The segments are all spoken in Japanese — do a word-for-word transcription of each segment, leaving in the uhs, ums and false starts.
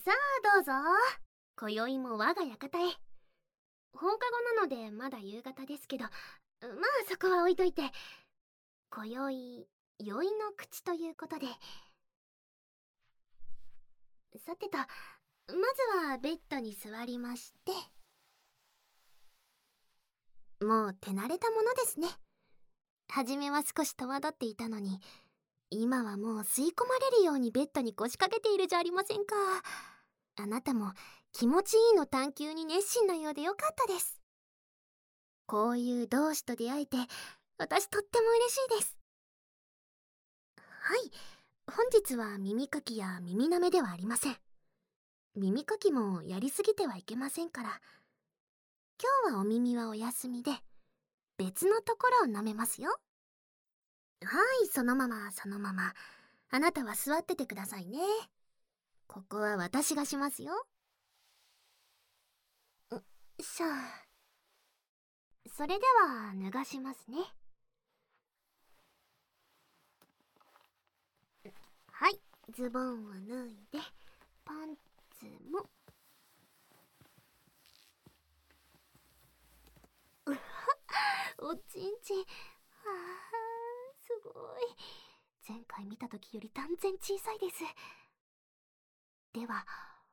さあどうぞ。今宵も我が館へ。放課後なのでまだ夕方ですけど、まあそこは置いといて、今宵宵の口ということで。さてと、まずはベッドに座りまして。もう手慣れたものですね。初めは少し戸惑っていたのに、今はもう吸い込まれるようにベッドに腰掛けているじゃありませんか。あなたも気持ちいいの探求に熱心なようでよかったです。こういう同志と出会えて、私とっても嬉しいです。はい、本日は耳かきや耳舐めではありません。耳かきもやりすぎてはいけませんから。今日はお耳はお休みで、別のところを舐めますよ。はい、そのままそのまま。あなたは座っててくださいね。ここは私がしますよ。よいしょ。それでは脱がしますね。はい、ズボンを脱いで、パンツも。うわ、おちんちん。はあ、すごい。前回見た時より断然小さいです。では、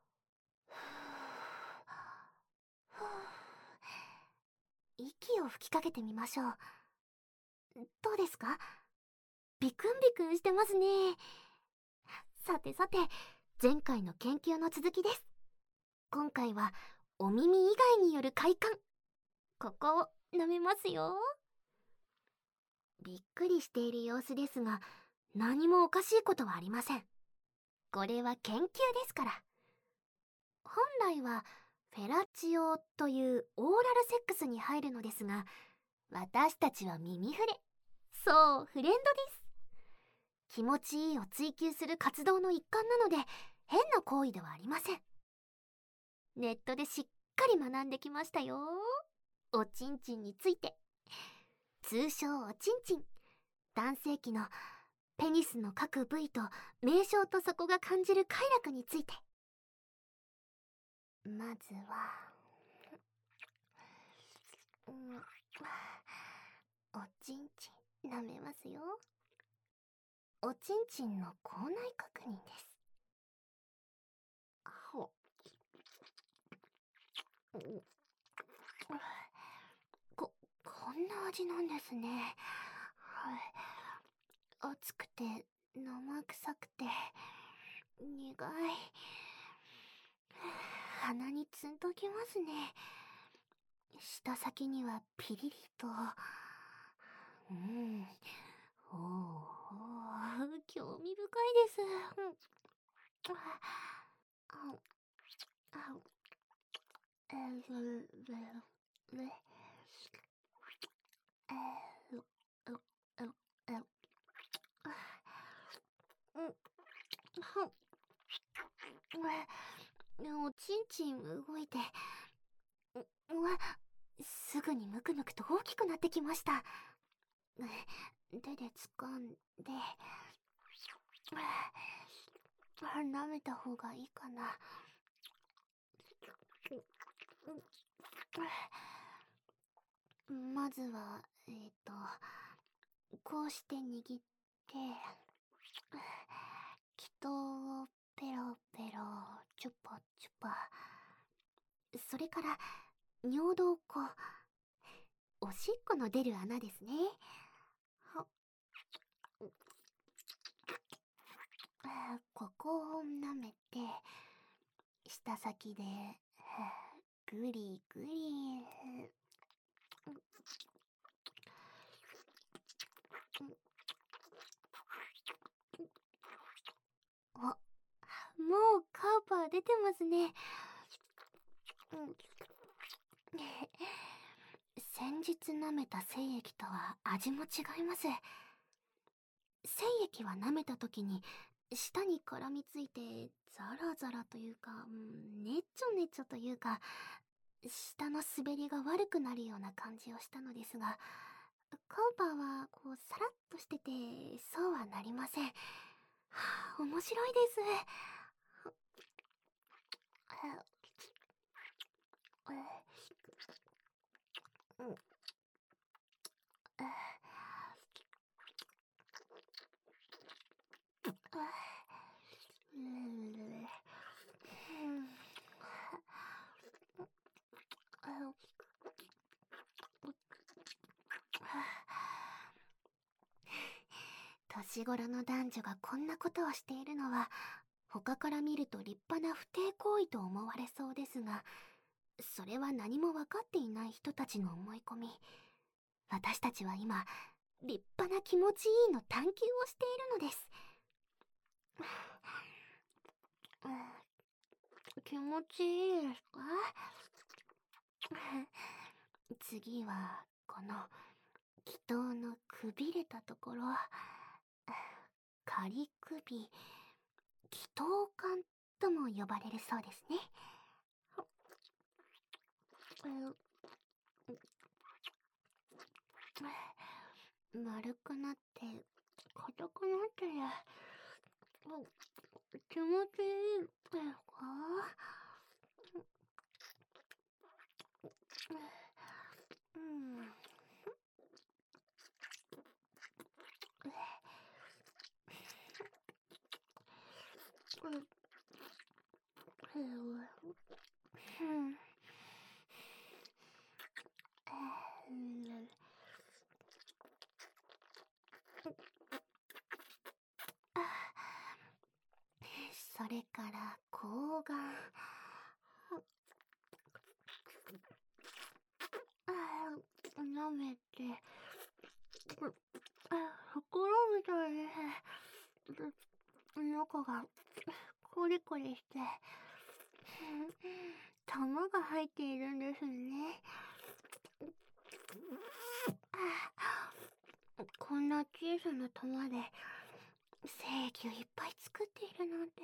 息を吹きかけてみましょう。どうですか？ビクンビクンしてますね。さてさて、前回の研究の続きです。今回はお耳以外による快感、ここを舐めますよ。びっくりしている様子ですが、何もおかしいことはありません。これは研究ですから。本来はフェラチオというオーラルセックスに入るのですが、私たちは耳触れ、そうフレンドです。気持ちいいを追求する活動の一環なので、変な行為ではありません。ネットでしっかり学んできましたよ。おちんちんについて。通称おちんちん、男性器のペニスの各部位と名称とそこが感じる快楽について。まずは、うん、おちんちん舐めますよ。おちんちんの口内確認です。ほこ、こんな味なんですね。はい。熱くて生臭くて苦い。鼻にツンときますね。舌先にはピリリと。うん。おお、興味深いです。うん。あ、あ、えー、えおちんちん動いて、うわ、すぐにムクムクと大きくなってきました。手で掴んで、舐めた方がいいかな。まずは、えっと、こうして握って、気筒をペロペロ、チュパチュパ。それから、尿道をこう、おしっこの出る穴ですね。ここを舐めて、舌先で、ぐりぐり。あ、もうカウパー出てますね。先日舐めた精液とは味も違います。精液は舐めた時に舌に絡みついてザラザラというか、ねっちょねっちょというか、舌の滑りが悪くなるような感じをしたのですが、カウパーはこうサラッとしててそうはなりません。はあ、面白いです。 年頃の男女がこんなことをしているのは、他から見ると立派な不貞行為と思われそうですが、それは何も分かっていない人たちの思い込み。私たちは今、立派な気持ちいいの探求をしているのです。気持ちいいですか？次はこの祈祷のくびれたところ、仮首、祈祷管とも呼ばれるそうですね。丸くなって硬くなってる。気持ちいいですか？うん。それから睾丸、舐めて、袋みたいです。中がコリコリして、玉が入っているんですね。こんな小さな玉で精牛いっぱい作っているなんて。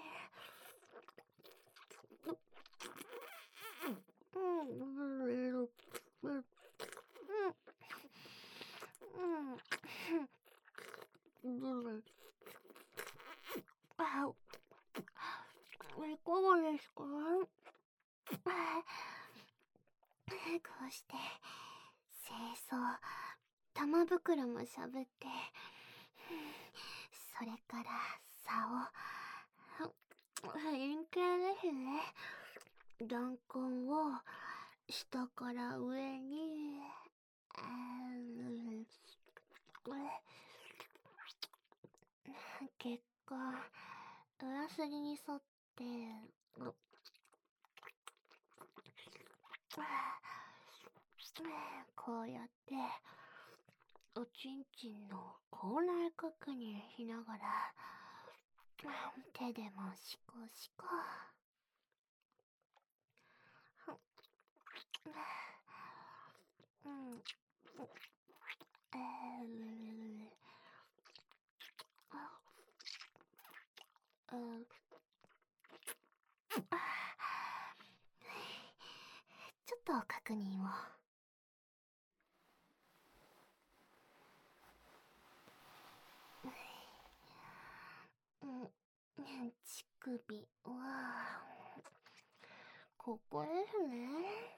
あ、いかがですか？こうして清掃、玉袋もしゃぶって、それから竿、円形ですね。弾痕を下から上に、結果裏すりに沿って、こうやっておちんちんの口内確認しながら、手でもシコシコ。うん。えー、ちょっと確認を。乳首はここですね。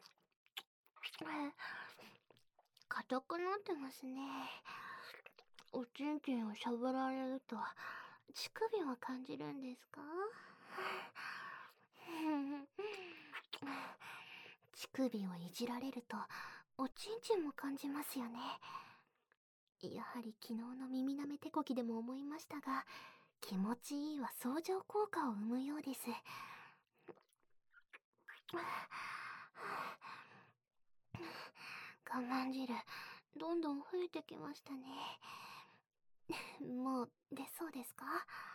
硬くなってますね。おちんちんをしゃぶられると乳首を感じるんですか？乳首をいじられるとおちんちんも感じますよね。やはり昨日の耳なめ手こきでも思いましたが、気持ちいいは相乗効果を生むようです。我慢汁、どんどん増えてきましたね。もう出そうですか？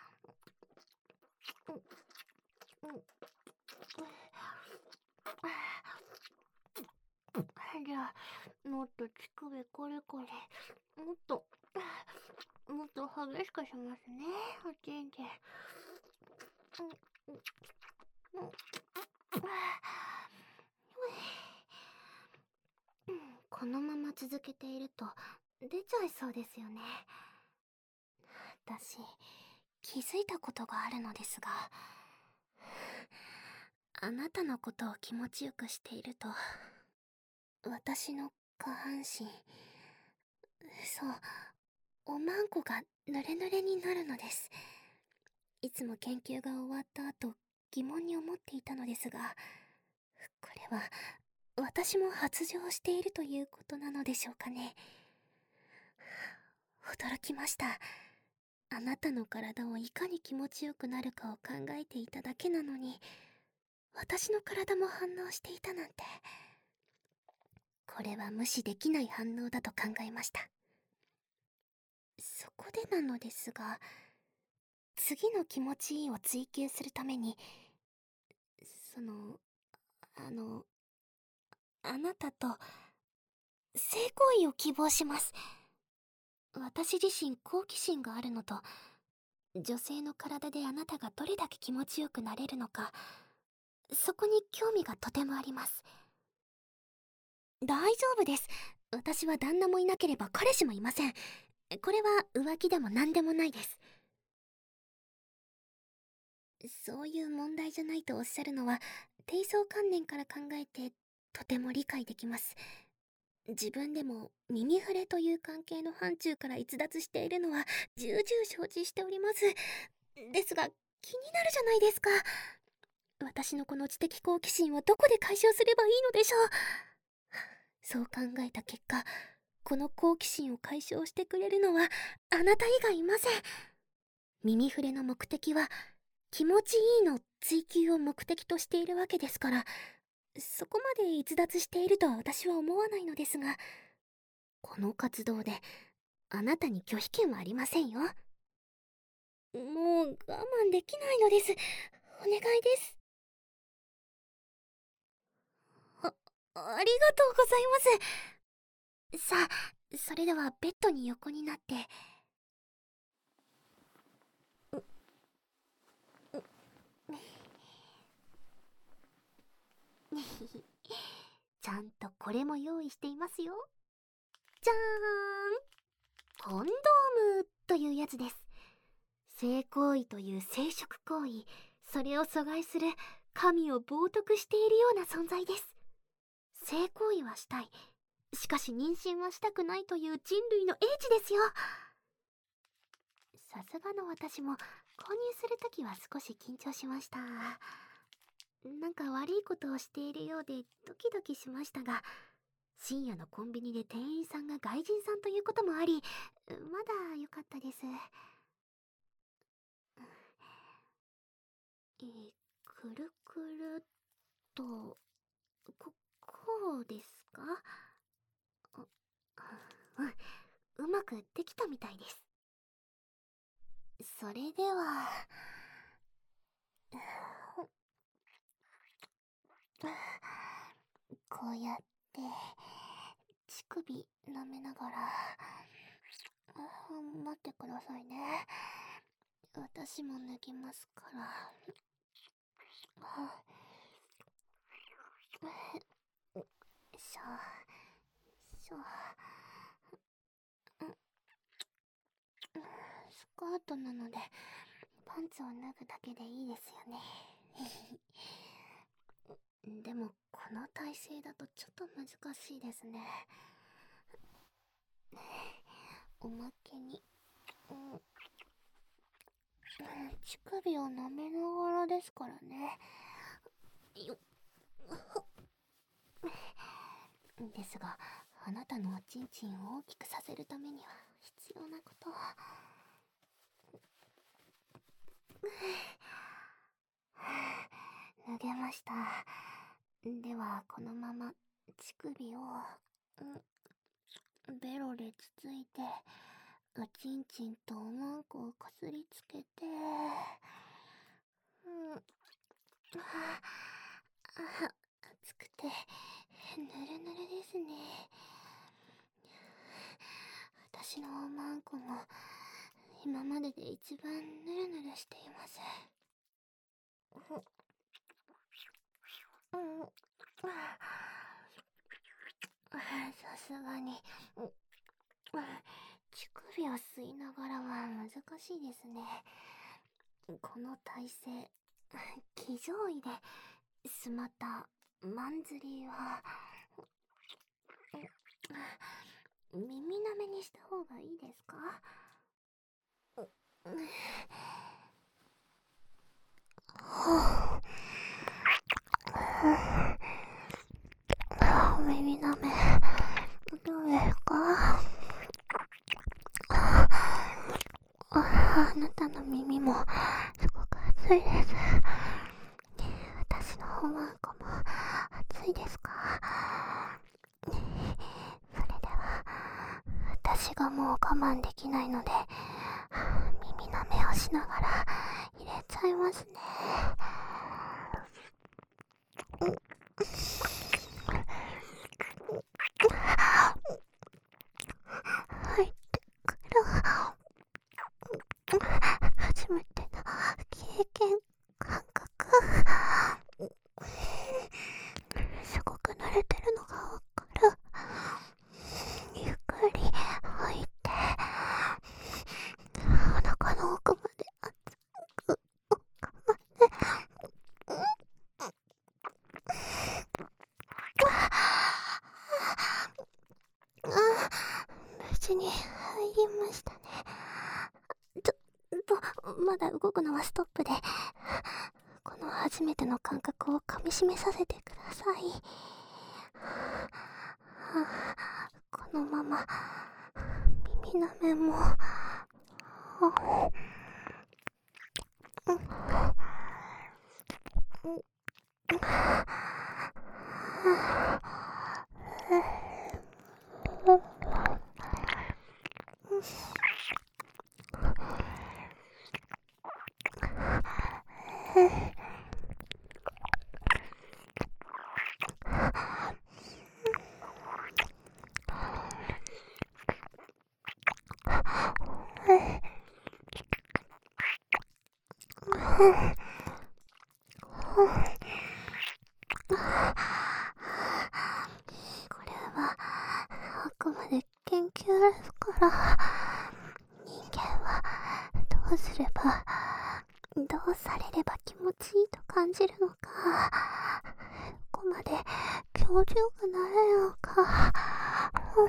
じゃあ、もっと乳首コリコリ、もっと、もっと激しくしますね、おちんちん。このまま続けていると出ちゃいそうですよね。私、気づいたことがあるのですが、 あなたのことを気持ちよくしていると、私の下半身、そう、おまんこがヌレヌレになるのです。いつも研究が終わった後、疑問に思っていたのですが、これは私も発情しているということなのでしょうかね。驚きました。あなたの体をいかに気持ちよくなるかを考えていただけなのに、私の体も反応していたなんて。これは無視できない反応だと考えました。そこでなのですが、次の気持ちいいを追求するために、その、あの、あなたと性行為を希望します。私自身好奇心があるのと、女性の体であなたがどれだけ気持ちよくなれるのか、そこに興味がとてもあります。大丈夫です。私は旦那もいなければ彼氏もいません。これは浮気でも何でもないです。そういう問題じゃないとおっしゃるのは、低層観念から考えてとても理解できます。自分でも耳触れという関係の範疇から逸脱しているのは重々承知しております。ですが、気になるじゃないですか。私のこの知的好奇心をどこで解消すればいいのでしょう。そう考えた結果、この好奇心を解消してくれるのはあなた以外いません。耳触れの目的は気持ちいいの追求を目的としているわけですから、そこまで逸脱しているとは私は思わないのですが、この活動であなたに拒否権はありませんよ。もう我慢できないのです。お願いです。あ、ありがとうございます。さあ、それではベッドに横になって。ちゃんとこれも用意していますよ。じゃーん、コンドームというやつです。性行為という生殖行為、それを阻害する神を冒涜しているような存在です。性行為はしたい、しかし妊娠はしたくないという人類の英知ですよ。さすがの私も購入するときは少し緊張しました。なんか悪いことをしているようでドキドキしましたが、深夜のコンビニで店員さんが外人さんということもあり、まだ良かったです。えー、くるくるっと、こ、こうですか？あ、うん、うまくできたみたいです。それでは、こうやって乳首舐めながら、待ってくださいね。私も脱ぎますから。しょしょ。スカートなのでパンツを脱ぐだけでいいですよね。でもこの体勢だとちょっと難しいですね。おまけに、うん、乳首を舐めながらですからね。よっですが、あなたのおちんちんを大きくさせるためには必要なことは、脱げました。ではこのまま乳首を、うん、ベロでつついておちんちんとおまんこをこすりつけて、うん、ああ、熱くてぬるぬるですね。私のおまんこも今までで一番ぬるぬるしています。うん、うん、さすがに、うん、乳首を吸いながらは難しいですね。この体勢、騎乗位でスマタ、マンズリーは、耳舐めにした方がいいですか？耳舐め、どうですか？あなたの耳もすごく熱いです。私のおまんこも熱いですか？それでは私がもう我慢できないので耳舐めをしながら入れちゃいますね。入ってくる。初めての経験感覚。すごく慣れてるのがわかる。ゆっくり入ってお腹の奥まで熱く奥まで。あ、無事に入りましたね。ちょっとまだ動くのはストップで、この初めての感覚をかみしめさせてください。このまま耳舐めもこれはあくまで研究ですから、人間はどうすれば、どうされれば気持ちいいと感じるのか、どこまで気持ちよくなれるのか、うん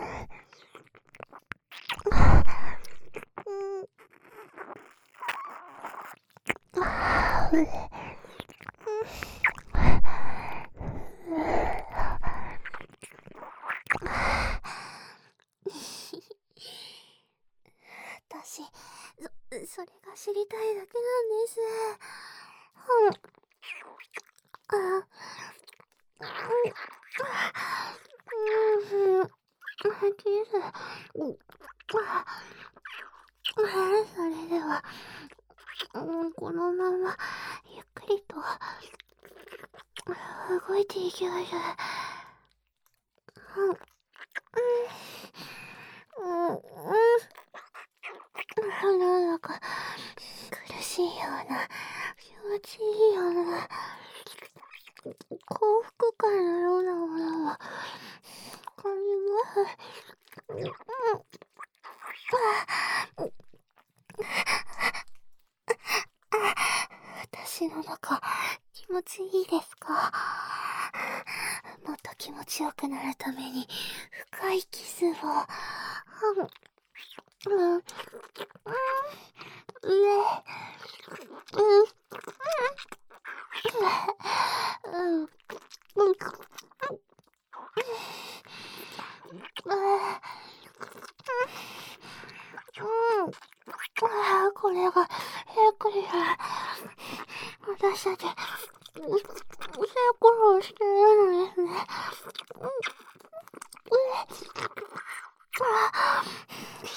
うん、私、そ、それが知りたいだけなんです。うん。あ、うん、うん、キス。それでは、うん、このままゆっくりと動いていきましょう。うん、うん、うん、うん、なんか苦しいような、気持ちいいような、幸福感のようなものを感じます。うん、私の中、気持ちいいですか？もっと気持ちよくなるために、深いキスを、うん、うん、うん、上、うん、うん、うん、うん、これがゆっくり私たち成功しているのですね。気持ちいいです。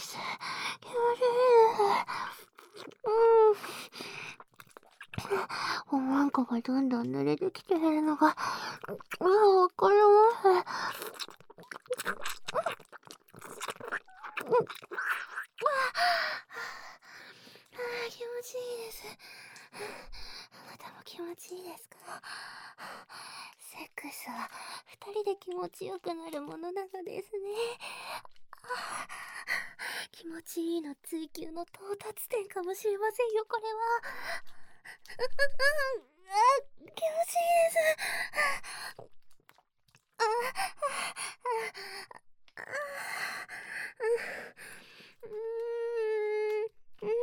うん。おまんこがどんどん濡れてきているのが、うん、わかります。うん、気持ちいいです。あなたも気持ちいいですか？セックスは二人で気持ちよくなるものなのですね。気持ちいいの追求の到達点かもしれませんよ、これは。 気持ちいいです。ああうーん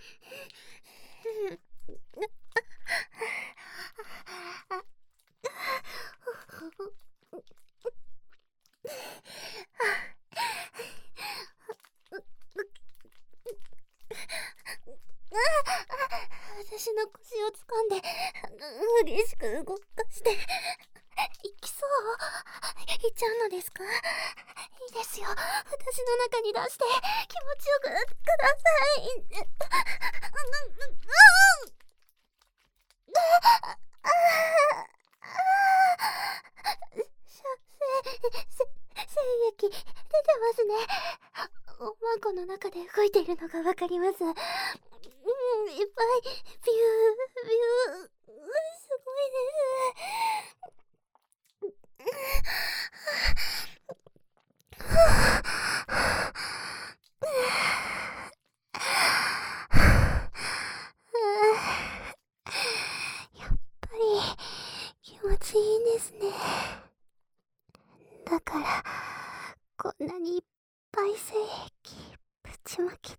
私の腰を掴んで激しく動かして行きそう行っちゃうのですか？いいですよ、私の中に出して気持ちよくください。精液出てますね。おまんこの中で動いているのがわかります。うん、いっぱいビュービュー、すごいですやっぱり気持ちいいんですね。だからこんなにいっぱい精液ぶちまけて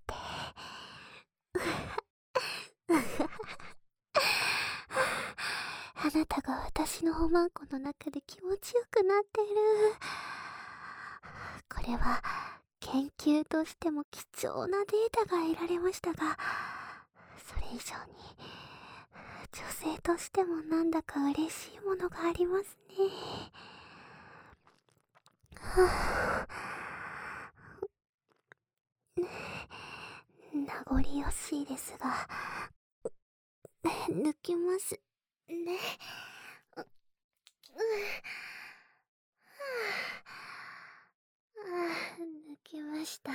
あなたが私のおまんこの中で気持ちよくなってる。これは研究としても貴重なデータが得られましたが、それ以上に女性としてもなんだか嬉しいものがありますね。はぁ、名残惜しいですが抜きますね。ううあ抜きました。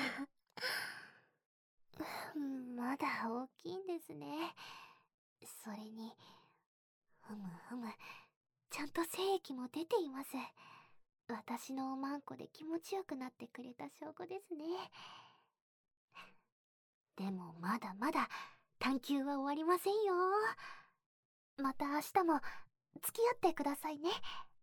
まだ大きいんですね。それにふむふむ、ちゃんと精液も出ています。私のおまんこで気持ちよくなってくれた証拠ですね。でもまだまだ探求は終わりませんよ。また明日も付き合ってくださいね。